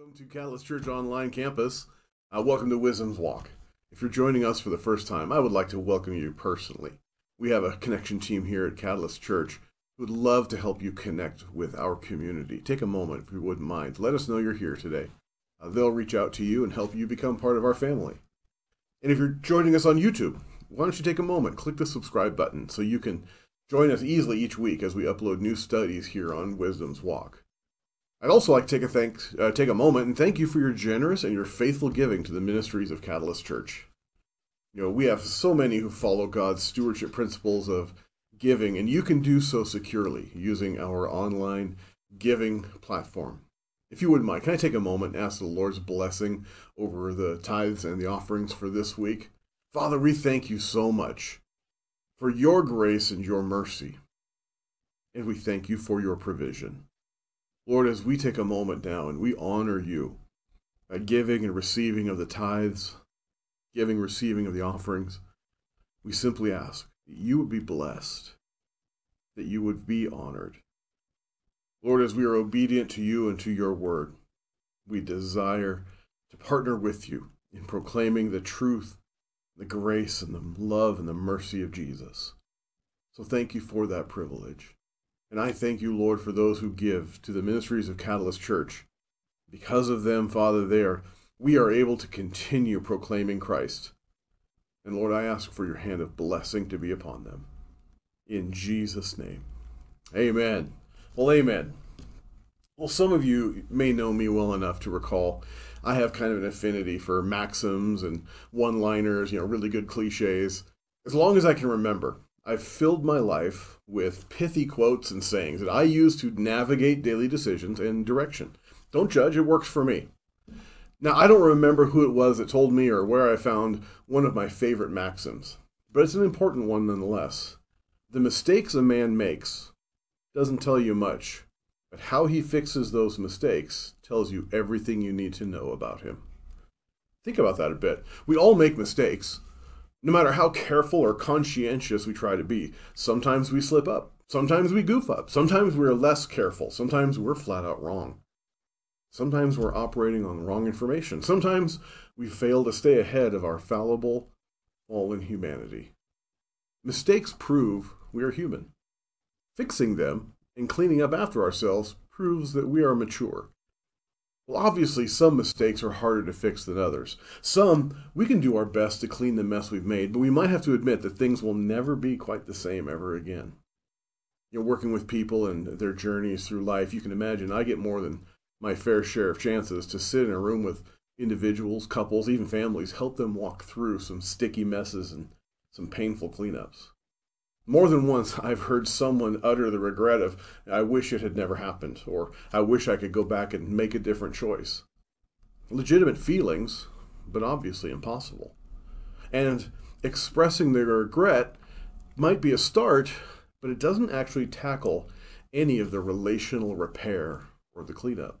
Welcome to Catalyst Church Online Campus. Welcome to Wisdom's Walk. If you're joining us for the first time, I would like to welcome you personally. We have a connection team here at Catalyst Church who would love to help you connect with our community. Take a moment, if you wouldn't mind. Let us know you're here today. They'll reach out to you and help you become part of our family. And if you're joining us on YouTube, why don't you take a moment, click the subscribe button so you can join us easily each week as we upload new studies here on Wisdom's Walk. I'd also like to take a moment and thank you for your generous and your faithful giving to the ministries of Catalyst Church. We have so many who follow God's stewardship principles of giving, and you can do so securely using our online giving platform. If you wouldn't mind, can I take a moment and ask the Lord's blessing over the tithes and the offerings for this week? Father, we thank you so much for your grace and your mercy, and we thank you for your provision. Lord, as we take a moment now and we honor you by giving and receiving of the tithes, giving, receiving of the offerings, we simply ask that you would be blessed, that you would be honored. Lord, as we are obedient to you and to your word, we desire to partner with you in proclaiming the truth, the grace, and the love and the mercy of Jesus. So thank you for that privilege. And I thank you, Lord, for those who give to the ministries of Catalyst Church. Because of them, Father, we are able to continue proclaiming Christ. And Lord, I ask for your hand of blessing to be upon them. In Jesus' name. Amen. Well, amen. Well, some of you may know me well enough to recall I have kind of an affinity for maxims and one-liners, really good cliches. As long as I can remember, I've filled my life with pithy quotes and sayings that I use to navigate daily decisions and direction. Don't judge, it works for me. Now, I don't remember who it was that told me or where I found one of my favorite maxims, but it's an important one nonetheless. The mistakes a man makes doesn't tell you much, but how he fixes those mistakes tells you everything you need to know about him. Think about that a bit. We all make mistakes. No matter how careful or conscientious we try to be, sometimes we slip up, sometimes we goof up, sometimes we're less careful, sometimes we're flat out wrong. Sometimes we're operating on wrong information. Sometimes we fail to stay ahead of our fallible, fallen humanity. Mistakes prove we are human. Fixing them and cleaning up after ourselves proves that we are mature. Well, obviously, some mistakes are harder to fix than others. Some, we can do our best to clean the mess we've made, but we might have to admit that things will never be quite the same ever again. Working with people and their journeys through life, you can imagine I get more than my fair share of chances to sit in a room with individuals, couples, even families, help them walk through some sticky messes and some painful cleanups. More than once, I've heard someone utter the regret of, I wish it had never happened, or I wish I could go back and make a different choice. Legitimate feelings, but obviously impossible. And expressing their regret might be a start, but it doesn't actually tackle any of the relational repair or the cleanup.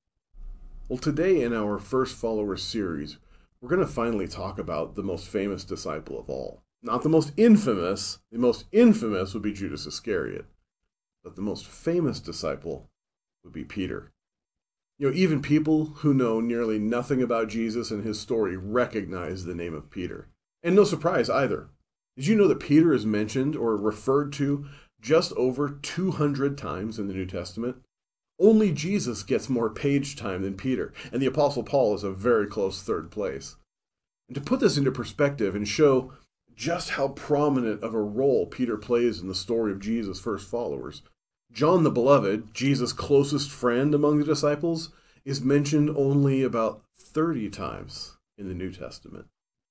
Well, today in our First Followers series, we're going to finally talk about the most famous disciple of all. Not the most infamous. The most infamous would be Judas Iscariot. But the most famous disciple would be Peter. Even people who know nearly nothing about Jesus and his story recognize the name of Peter. And no surprise either. Did you know that Peter is mentioned or referred to just over 200 times in the New Testament? Only Jesus gets more page time than Peter, and the Apostle Paul is a very close third place. And to put this into perspective and show just how prominent of a role Peter plays in the story of Jesus' first followers, John the Beloved, Jesus' closest friend among the disciples, is mentioned only about 30 times in the New Testament.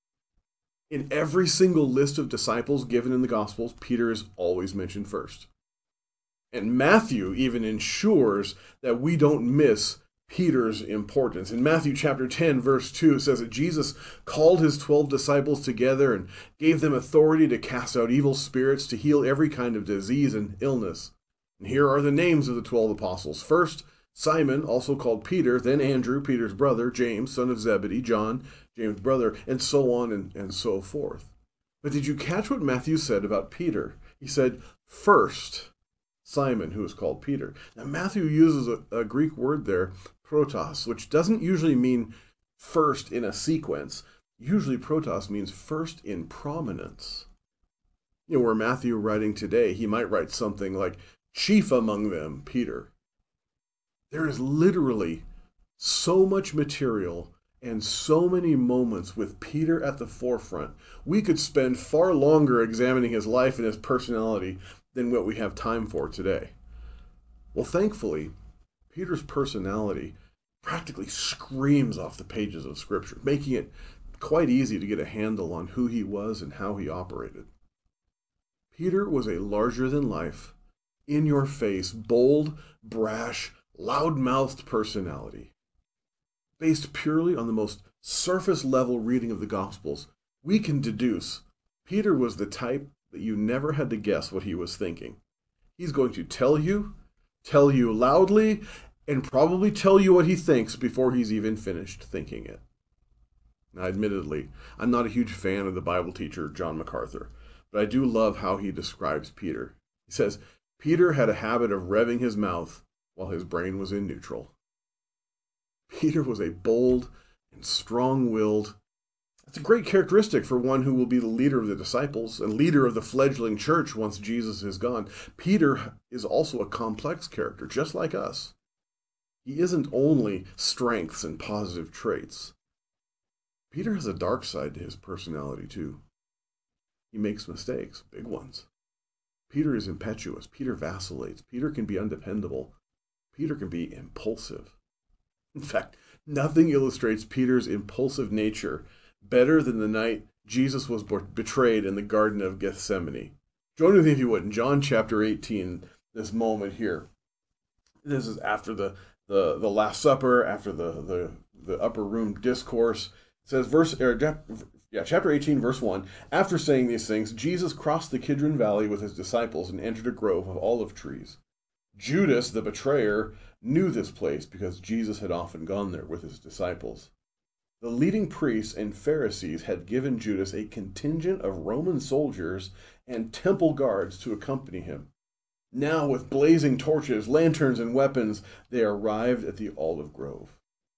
In every single list of disciples given in the Gospels, Peter is always mentioned first. And Matthew even ensures that we don't miss Peter's importance. In Matthew chapter 10, verse 2, it says that Jesus called his 12 disciples together and gave them authority to cast out evil spirits, to heal every kind of disease and illness. And here are the names of the 12 apostles. First, Simon, also called Peter, then Andrew, Peter's brother, James, son of Zebedee, John, James' brother, and so on and so forth. But did you catch what Matthew said about Peter? He said, first, Simon, who is called Peter. Now, Matthew uses a Greek word there, protos, which doesn't usually mean first in a sequence. Usually protos means first in prominence. Where Matthew writing today, he might write something like, chief among them, Peter. There is literally so much material and so many moments with Peter at the forefront. We could spend far longer examining his life and his personality than what we have time for today. Well, thankfully, Peter's personality practically screams off the pages of Scripture, making it quite easy to get a handle on who he was and how he operated. Peter was a larger-than-life, in-your-face, bold, brash, loud-mouthed personality. Based purely on the most surface-level reading of the Gospels, we can deduce Peter was the type that you never had to guess what he was thinking. He's going to tell you loudly, and probably tell you what he thinks before he's even finished thinking it. Now, admittedly, I'm not a huge fan of the Bible teacher John MacArthur, but I do love how he describes Peter. He says, Peter had a habit of revving his mouth while his brain was in neutral. Peter was a bold and strong-willed. That's a great characteristic for one who will be the leader of the disciples and leader of the fledgling church once Jesus is gone. Peter is also a complex character, just like us. He isn't only strengths and positive traits. Peter has a dark side to his personality, too. He makes mistakes, big ones. Peter is impetuous. Peter vacillates. Peter can be undependable. Peter can be impulsive. In fact, nothing illustrates Peter's impulsive nature better than the night Jesus was betrayed in the Garden of Gethsemane. Join with me if you would in John chapter 18, this moment here. This is after the Last Supper, after the upper room discourse. It says, chapter 18, verse 1, after saying these things, Jesus crossed the Kidron Valley with his disciples and entered a grove of olive trees. Judas, the betrayer, knew this place because Jesus had often gone there with his disciples. The leading priests and Pharisees had given Judas a contingent of Roman soldiers and temple guards to accompany him. Now, with blazing torches, lanterns, and weapons, they arrived at the olive grove.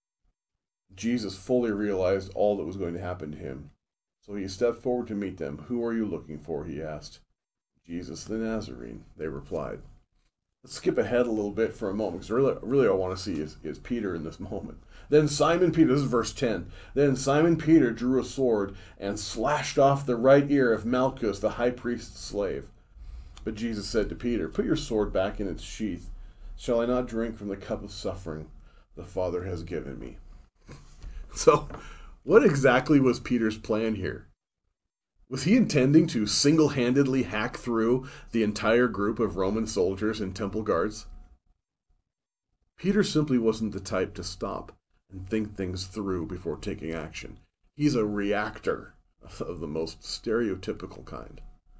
Jesus fully realized all that was going to happen to him, so he stepped forward to meet them. Who are you looking for? He asked. Jesus the Nazarene, they replied. Let's skip ahead a little bit for a moment, because really I want to see is Peter in this moment. Then Simon Peter, this is verse 10, then Simon Peter drew a sword and slashed off the right ear of Malchus, the high priest's slave. But Jesus said to Peter, put your sword back in its sheath. Shall I not drink from the cup of suffering the Father has given me? So, what exactly was Peter's plan here? Was he intending to single-handedly hack through the entire group of Roman soldiers and temple guards? Peter simply wasn't the type to stop and think things through before taking action. He's a reactor of the most stereotypical kind.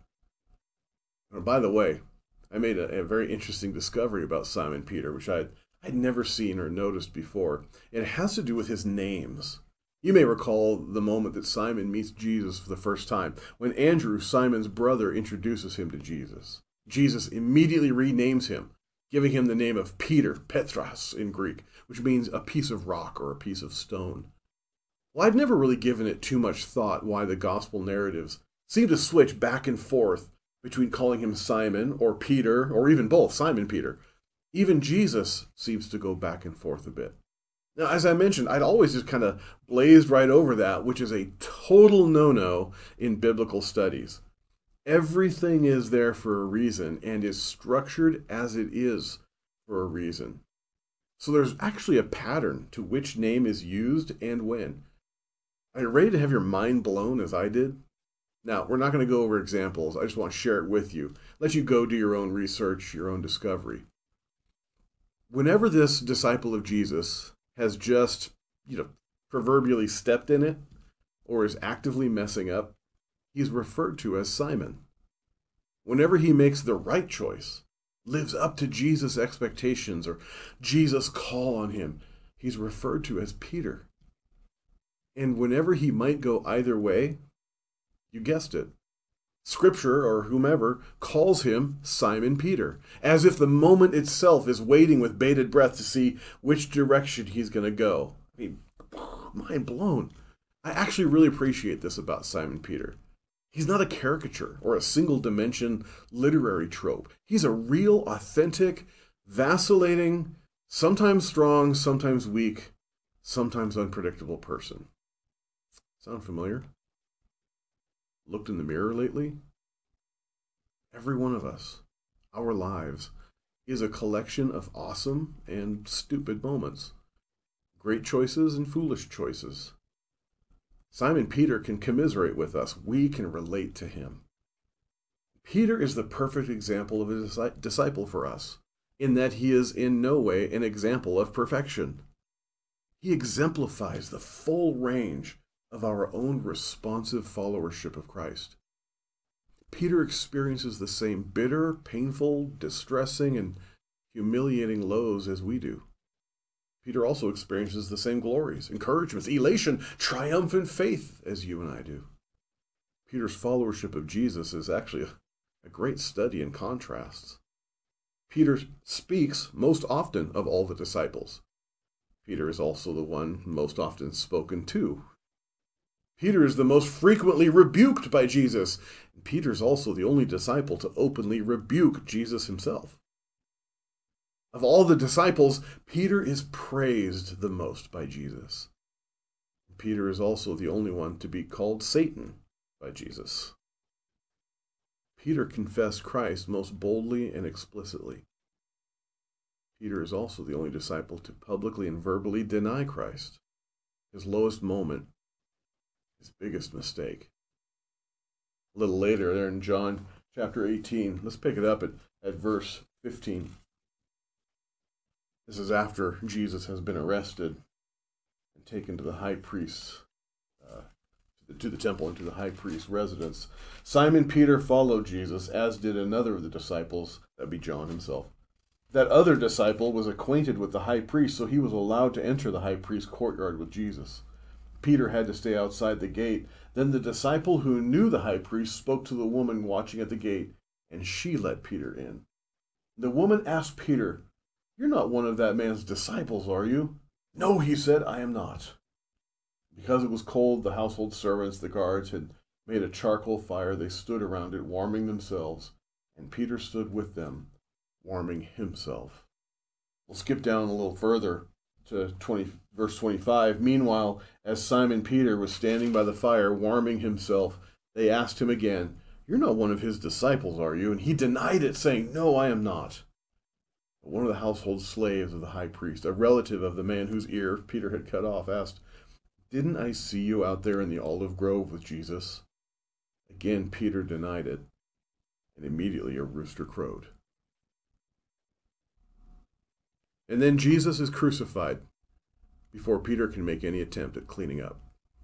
And by the way, I made a very interesting discovery about Simon Peter, which I'd never seen or noticed before. It has to do with his names. You may recall the moment that Simon meets Jesus for the first time, when Andrew, Simon's brother, introduces him to Jesus. Jesus immediately renames him, giving him the name of Peter, Petros in Greek, which means a piece of rock or a piece of stone. Well, I'd never really given it too much thought why the gospel narratives seem to switch back and forth between calling him Simon or Peter, or even both, Simon Peter. Even Jesus seems to go back and forth a bit. Now, as I mentioned, I'd always just kind of blazed right over that, which is a total no-no in biblical studies. Everything is there for a reason and is structured as it is for a reason. So there's actually a pattern to which name is used and when. Are you ready to have your mind blown as I did? Now, we're not going to go over examples. I just want to share it with you. Let you go do your own research, your own discovery. Whenever this disciple of Jesus has just, proverbially stepped in it or is actively messing up, he's referred to as Simon. Whenever he makes the right choice, lives up to Jesus' expectations or Jesus' call on him, he's referred to as Peter. And whenever he might go either way, you guessed it, Scripture, or whomever, calls him Simon Peter, as if the moment itself is waiting with bated breath to see which direction he's going to go. I mean, mind blown. I actually really appreciate this about Simon Peter. He's not a caricature or a single dimension literary trope. He's a real, authentic, vacillating, sometimes strong, sometimes weak, sometimes unpredictable person. Sound familiar? Looked in the mirror lately? Every one of us, our lives, is a collection of awesome and stupid moments, great choices and foolish choices. Simon Peter can commiserate with us. We can relate to him. Peter is the perfect example of a disciple for us, in that he is in no way an example of perfection. He exemplifies the full range of our own responsive followership of Christ. Peter experiences the same bitter, painful, distressing, and humiliating lows as we do. Peter also experiences the same glories, encouragements, elation, triumphant faith as you and I do. Peter's followership of Jesus is actually a great study in contrasts. Peter speaks most often of all the disciples. Peter is also the one most often spoken to. Peter is the most frequently rebuked by Jesus. Peter is also the only disciple to openly rebuke Jesus himself. Of all the disciples, Peter is praised the most by Jesus. Peter is also the only one to be called Satan by Jesus. Peter confessed Christ most boldly and explicitly. Peter is also the only disciple to publicly and verbally deny Christ, his lowest moment, his biggest mistake. A little later, there in John chapter 18, let's pick it up at verse 15. This is after Jesus has been arrested and taken to the high priest's, to the temple and to the high priest's residence. Simon Peter followed Jesus, as did another of the disciples, that'd be John himself. That other disciple was acquainted with the high priest, so he was allowed to enter the high priest's courtyard with Jesus. Peter had to stay outside the gate. Then the disciple who knew the high priest spoke to the woman watching at the gate, and she let Peter in. The woman asked Peter, "You're not one of that man's disciples, are you?" "No," he said, "I am not." Because it was cold, the household servants, the guards, had made a charcoal fire. They stood around it, warming themselves, and Peter stood with them, warming himself. We'll skip down a little further to verse 25. Meanwhile, as Simon Peter was standing by the fire, warming himself, they asked him again, "You're not one of his disciples, are you?" And he denied it, saying, "No, I am not." But one of the household slaves of the high priest, a relative of the man whose ear Peter had cut off, asked, "Didn't I see you out there in the olive grove with Jesus?" Again, Peter denied it, and immediately a rooster crowed. And then Jesus is crucified before Peter can make any attempt at cleaning up.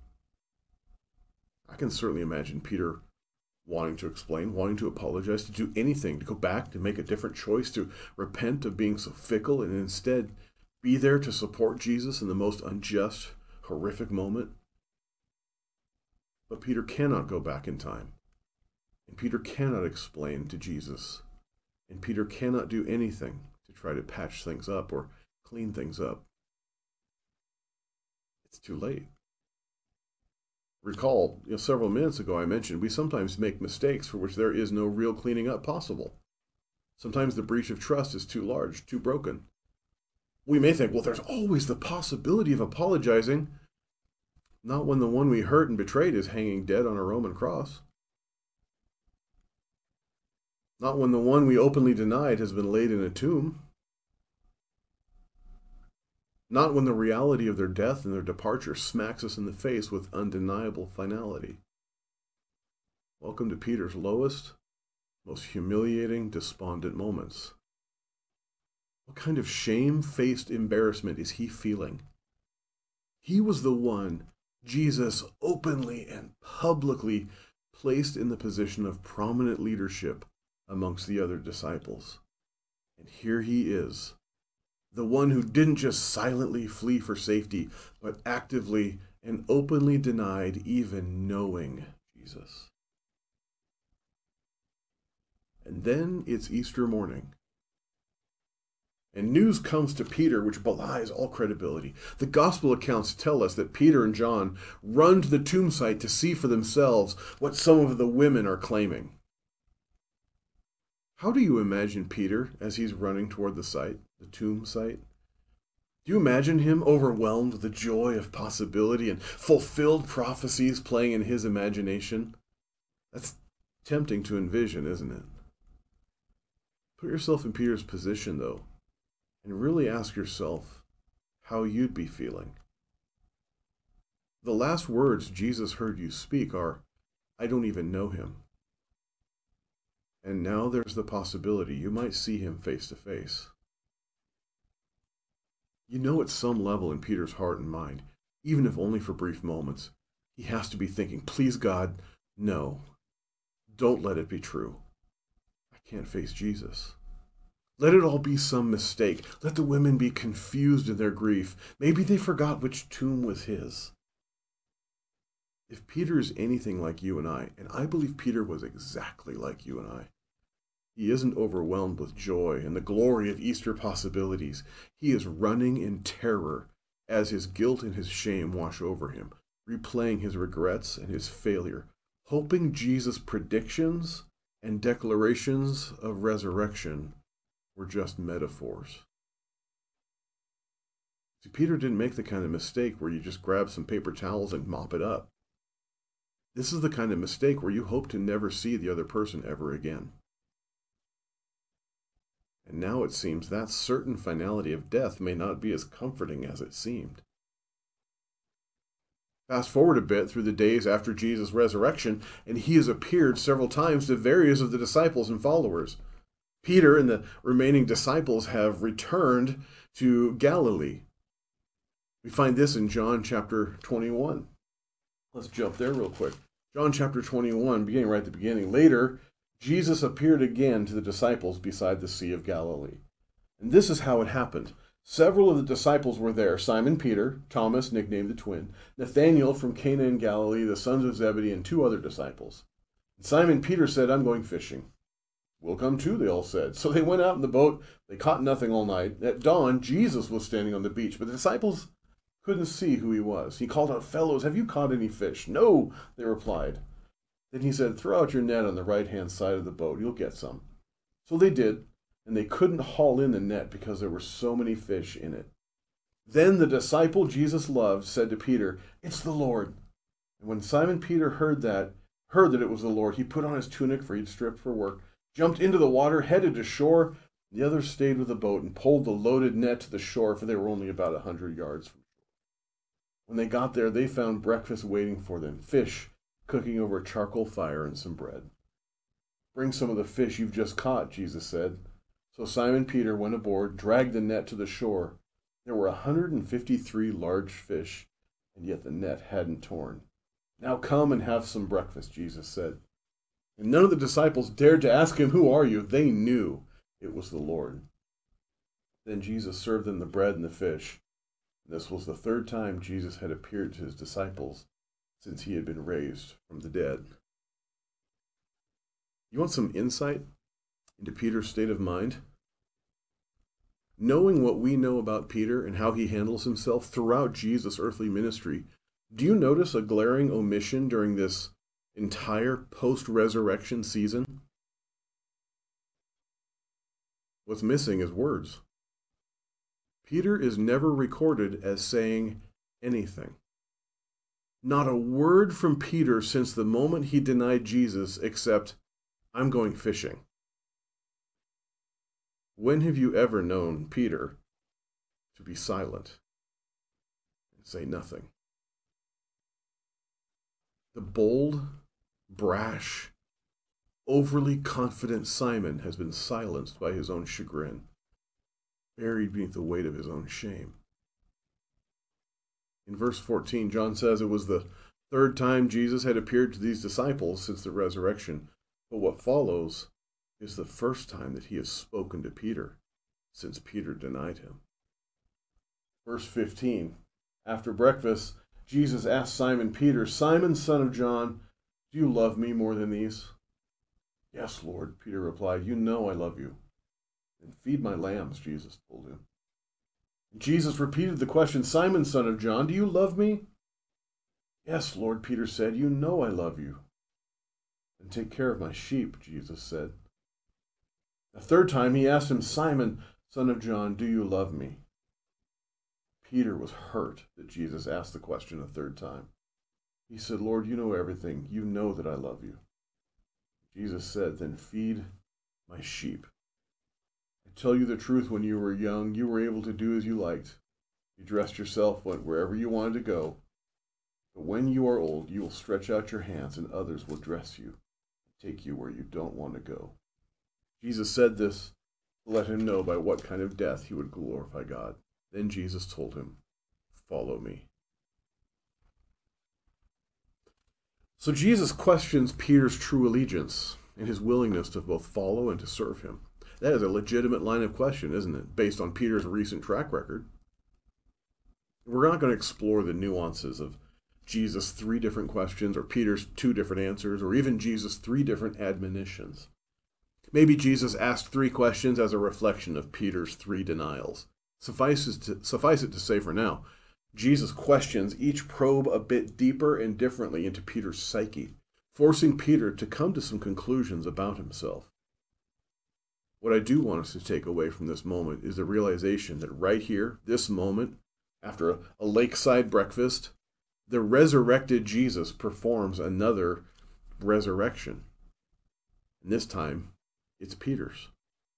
I can certainly imagine Peter wanting to explain, wanting to apologize, to do anything, to go back, to make a different choice, to repent of being so fickle, and instead be there to support Jesus in the most unjust, horrific moment. But Peter cannot go back in time. And Peter cannot explain to Jesus. And Peter cannot do anything to try to patch things up or clean things up. It's too late. Recall, several minutes ago I mentioned we sometimes make mistakes for which there is no real cleaning up possible. Sometimes the breach of trust is too large, too broken. We may think, well, there's always the possibility of apologizing. Not when the one we hurt and betrayed is hanging dead on a Roman cross. Not when the one we openly denied has been laid in a tomb. Not when the reality of their death and their departure smacks us in the face with undeniable finality. Welcome to Peter's lowest, most humiliating, despondent moments. What kind of shame-faced embarrassment is he feeling? He was the one Jesus openly and publicly placed in the position of prominent leadership amongst the other disciples. And here he is, the one who didn't just silently flee for safety, but actively and openly denied even knowing Jesus. And then it's Easter morning. And news comes to Peter which belies all credibility. The gospel accounts tell us that Peter and John run to the tomb site to see for themselves what some of the women are claiming. How do you imagine Peter as he's running toward the site, the tomb site? Do you imagine him overwhelmed with the joy of possibility and fulfilled prophecies playing in his imagination? That's tempting to envision, isn't it? Put yourself in Peter's position, though, and really ask yourself how you'd be feeling. The last words Jesus heard you speak are, "I don't even know him." And now there's the possibility you might see him face to face. You know, at some level in Peter's heart and mind, even if only for brief moments, he has to be thinking, please God, no, don't let it be true. I can't face Jesus. Let it all be some mistake. Let the women be confused in their grief. Maybe they forgot which tomb was his. If Peter is anything like you and I believe Peter was exactly like you and I, he isn't overwhelmed with joy and the glory of Easter possibilities. He is running in terror as his guilt and his shame wash over him, replaying his regrets and his failure, hoping Jesus' predictions and declarations of resurrection were just metaphors. See, Peter didn't make the kind of mistake where you just grab some paper towels and mop it up. This is the kind of mistake where you hope to never see the other person ever again. And now it seems that certain finality of death may not be as comforting as it seemed. Fast forward a bit through the days after Jesus' resurrection, and he has appeared several times to various of the disciples and followers. Peter and the remaining disciples have returned to Galilee. We find this in John chapter 21. Let's jump there real quick. John chapter 21, beginning right at the beginning. Later, Jesus appeared again to the disciples beside the Sea of Galilee. And this is how it happened. Several of the disciples were there: Simon Peter, Thomas, nicknamed the twin, Nathanael from Cana in Galilee, the sons of Zebedee, and two other disciples. And Simon Peter said, "I'm going fishing." "We'll come too," they all said. So they went out in the boat. They caught nothing all night. At dawn, Jesus was standing on the beach, but the disciples couldn't see who he was. He called out, "Fellows, have you caught any fish?" "No," they replied. Then he said, "Throw out your net on the right-hand side of the boat. You'll get some." So they did, and they couldn't haul in the net because there were so many fish in it. Then the disciple Jesus loved said to Peter, "It's the Lord." And when Simon Peter heard that it was the Lord, he put on his tunic, for he'd stripped for work, jumped into the water, headed to shore. The others stayed with the boat and pulled the loaded net to the shore, for they were only about 100 yards from shore. When they got there, they found breakfast waiting for them: fish cooking over a charcoal fire and some bread. "Bring some of the fish you've just caught," Jesus said. So Simon Peter went aboard, dragged the net to the shore. There were 153 large fish, and yet the net hadn't torn. "Now come and have some breakfast," Jesus said. And none of the disciples dared to ask him, "Who are you?" They knew it was the Lord. Then Jesus served them the bread and the fish. This was the third time Jesus had appeared to his disciples since he had been raised from the dead. You want some insight into Peter's state of mind? Knowing what we know about Peter and how he handles himself throughout Jesus' earthly ministry, do you notice a glaring omission during this entire post-resurrection season? What's missing is words. Peter is never recorded as saying anything. Not a word from Peter since the moment he denied Jesus except, "I'm going fishing." When have you ever known Peter to be silent and say nothing? The bold, brash, overly confident Simon has been silenced by his own chagrin, buried beneath the weight of his own shame. In verse 14, John says it was the third time Jesus had appeared to these disciples since the resurrection. But what follows is the first time that he has spoken to Peter since Peter denied him. Verse 15, after breakfast, Jesus asked Simon Peter, "Simon, son of John, do you love me more than these?" Yes, Lord, Peter replied, you know I love you. And feed my lambs, Jesus told him. Jesus repeated the question, Simon, son of John, do you love me? Yes, Lord, Peter said, you know I love you. And take care of my sheep, Jesus said. A third time he asked him, Simon, son of John, do you love me? Peter was hurt that Jesus asked the question a third time. He said, Lord, you know everything. You know that I love you. Jesus said, then feed my sheep. I tell you the truth, when you were young, you were able to do as you liked. You dressed yourself, went wherever you wanted to go. But when you are old, you will stretch out your hands and others will dress you and take you where you don't want to go. Jesus said this to let him know by what kind of death he would glorify God. Then Jesus told him, follow me. So Jesus questions Peter's true allegiance and his willingness to both follow and to serve him. That is a legitimate line of question, isn't it? Based on Peter's recent track record. We're not going to explore the nuances of Jesus' 3 different questions, or Peter's 2 different answers, or even Jesus' 3 different admonitions. Maybe Jesus asked 3 questions as a reflection of Peter's 3 denials. Suffice it to say for now, Jesus' questions each probe a bit deeper and differently into Peter's psyche, forcing Peter to come to some conclusions about himself. What I do want us to take away from this moment is the realization that right here, this moment, after a lakeside breakfast, the resurrected Jesus performs another resurrection. And this time, it's Peter's.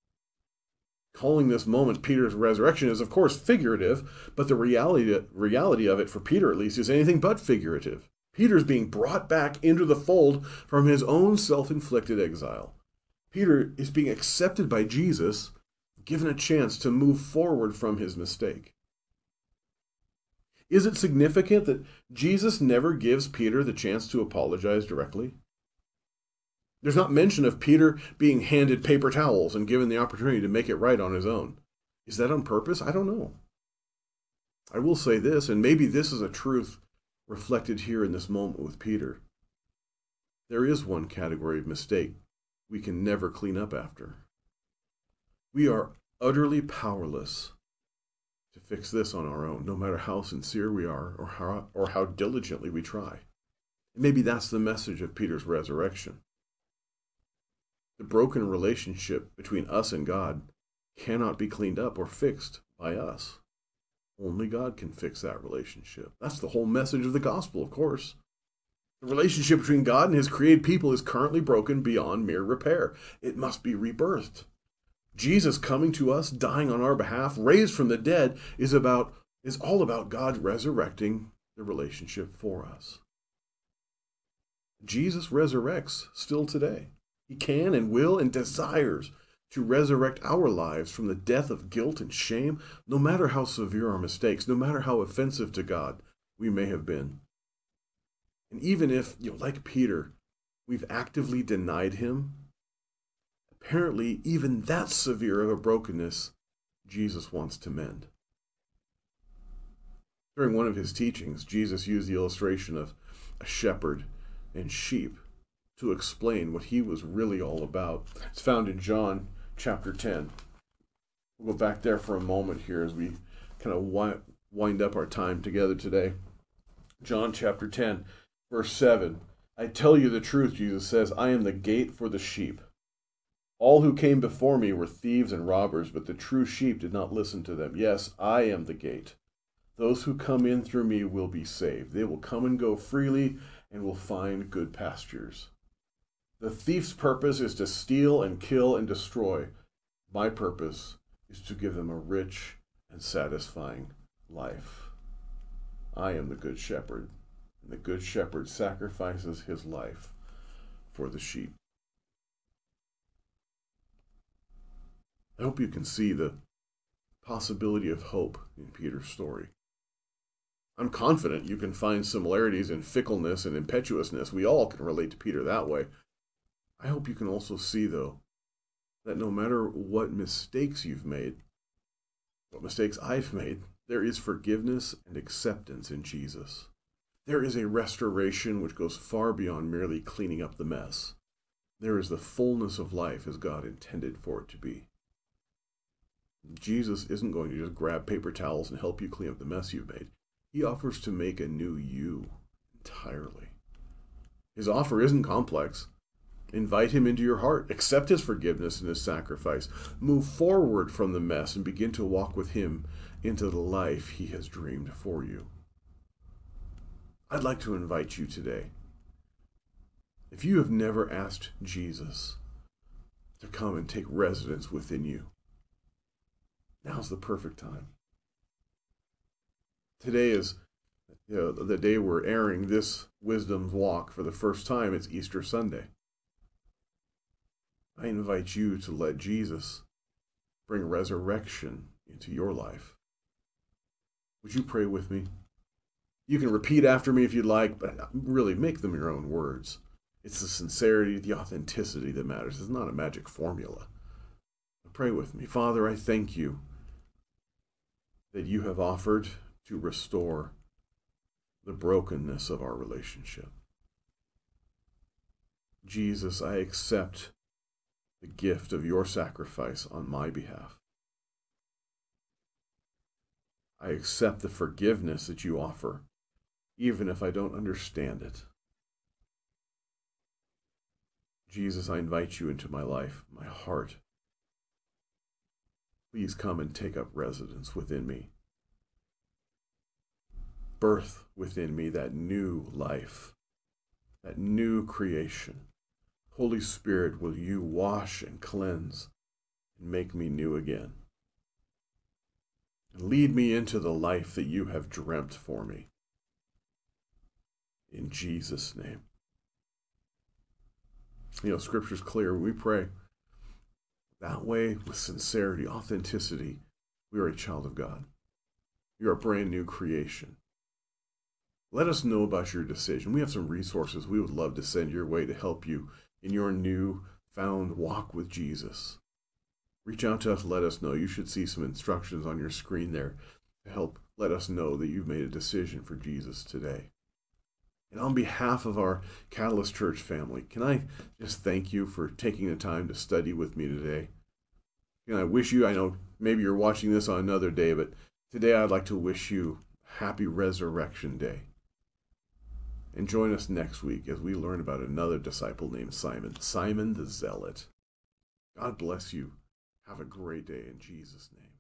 Calling this moment Peter's resurrection is, of course, figurative, but the reality of it, for Peter at least, is anything but figurative. Peter's being brought back into the fold from his own self-inflicted exile. Peter is being accepted by Jesus, given a chance to move forward from his mistake. Is it significant that Jesus never gives Peter the chance to apologize directly? There's not mention of Peter being handed paper towels and given the opportunity to make it right on his own. Is that on purpose? I don't know. I will say this, and maybe this is a truth reflected here in this moment with Peter. There is one category of mistake we can never clean up after. We are utterly powerless to fix this on our own, no matter how sincere we are or how diligently we try. And maybe that's the message of Peter's resurrection. The broken relationship between us and God cannot be cleaned up or fixed by us. Only God can fix that relationship. That's the whole message of the gospel, of course. The relationship between God and his created people is currently broken beyond mere repair. It must be rebirthed. Jesus coming to us, dying on our behalf, raised from the dead, is all about God resurrecting the relationship for us. Jesus resurrects still today. He can and will and desires to resurrect our lives from the death of guilt and shame, no matter how severe our mistakes, no matter how offensive to God we may have been. And even if, like Peter, we've actively denied him, apparently even that severe of a brokenness Jesus wants to mend. During one of his teachings, Jesus used the illustration of a shepherd and sheep to explain what he was really all about. It's found in John chapter 10. We'll go back there for a moment here as we kind of wind up our time together today. John chapter 10, verse 7. I tell you the truth, Jesus says, I am the gate for the sheep. All who came before me were thieves and robbers, but the true sheep did not listen to them. Yes, I am the gate. Those who come in through me will be saved. They will come and go freely and will find good pastures. The thief's purpose is to steal and kill and destroy. My purpose is to give them a rich and satisfying life. I am the good shepherd, and the good shepherd sacrifices his life for the sheep. I hope you can see the possibility of hope in Peter's story. I'm confident you can find similarities in fickleness and impetuousness. We all can relate to Peter that way. I hope you can also see, though, that no matter what mistakes you've made, what mistakes I've made, there is forgiveness and acceptance in Jesus. There is a restoration which goes far beyond merely cleaning up the mess. there is the fullness of life as God intended for it to be. Jesus isn't going to just grab paper towels and help you clean up the mess you've made. He offers to make a new you entirely. His offer isn't complex. Invite him into your heart. Accept his forgiveness and his sacrifice. Move forward from the mess and begin to walk with him into the life he has dreamed for you. I'd like to invite you today, if you have never asked Jesus to come and take residence within you, now's the perfect time. Today is the day we're airing this Wisdom's Walk for the first time. It's Easter Sunday. I invite you to let Jesus bring resurrection into your life. Would you pray with me? You can repeat after me if you'd like, but really make them your own words. It's the sincerity, the authenticity that matters. It's not a magic formula. Pray with me. Father, I thank you that you have offered to restore the brokenness of our relationship. Jesus, I accept the gift of your sacrifice on my behalf. I accept the forgiveness that you offer, even if I don't understand it. Jesus, I invite you into my life, my heart. Please come and take up residence within me. Birth within me that new life, that new creation. Holy Spirit, will you wash and cleanse and make me new again? And lead me into the life that you have dreamt for me. In Jesus' name. Scripture's clear. We pray that way with sincerity, authenticity. We are a child of God. You're a brand new creation. Let us know about your decision. We have some resources we would love to send your way to help you in your new found walk with Jesus. Reach out to us, let us know. You should see some instructions on your screen there to help let us know that you've made a decision for Jesus today. And on behalf of our Catalyst Church family, can I just thank you for taking the time to study with me today? And I know maybe you're watching this on another day, but today I'd like to wish you happy Resurrection Day. And join us next week as we learn about another disciple named Simon, Simon the Zealot. God bless you. Have a great day in Jesus' name.